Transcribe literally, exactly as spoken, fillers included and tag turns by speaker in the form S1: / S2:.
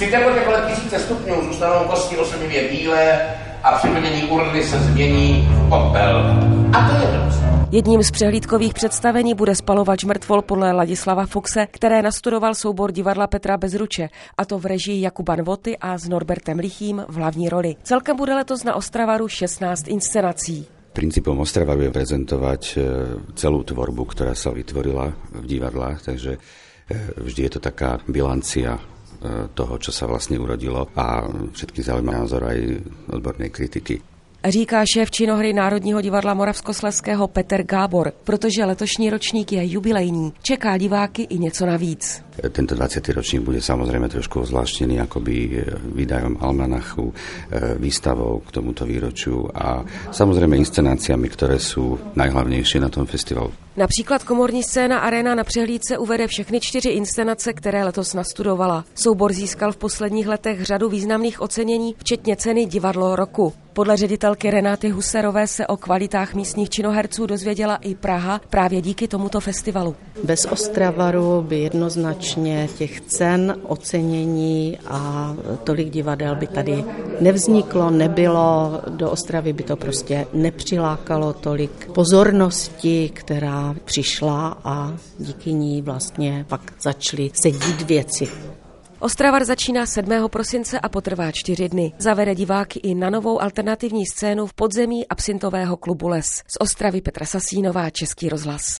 S1: Při teplotě kolem tisíce stupňů zůstanou kosti oslnivě bílé a při plnění urny se změní v popel. A to je dobře.
S2: Jedním z přehlídkových představení bude Spalovač mrtvol podle Ladislava Fuchse, které nastudoval soubor divadla Petra Bezruče, a to v režii Jakuba Nvoty a s Norbertem Lichým v hlavní roli. Celkem bude letos na Ostravaru šestnáct inscenací.
S3: Princípom Ostravaru je prezentovať celú tvorbu, ktorá sa vytvorila v divadlách, takže vždy je to taká bilancia toho, čo sa vlastne urodilo a všetky zaujímavý názor aj odbornej kritiky.
S2: Říká šéf činohry Národního divadla Moravskoslezského Petr Gábor, protože letošní ročník je jubilejní, čeká diváky i něco navíc.
S3: Tento dvadsiaty ročník bude samozrejme trošku ozvláštený akoby výdajom almanachu, výstavou k tomuto výročiu a samozrejme inscenáciami, ktoré sú najhlavnejšie na tom festivalu.
S2: Například komorní scéna Arena na přehlídce uvede všechny čtyři inscenace, které letos nastudovala. Soubor získal v posledních letech řadu významných ocenění, včetně ceny Divadlo roku. Podle ředitelky Renáty Huserové se o kvalitách místních činoherců dozvěděla i Praha právě díky tomuto festivalu.
S4: Bez Ostravaru by jednoznačně těch cen, ocenění a tolik divadel by tady nevzniklo, nebylo. Do Ostravy by to prostě nepřilákalo tolik pozornosti, která přišla a díky ní vlastně pak začaly se dít věci.
S2: Ostravar začíná sedmého prosince a potrvá čtyři dny. Zavede diváky i na novou alternativní scénu v podzemí absintového klubu Les. Z Ostravy Petra Sasínová, Český rozhlas.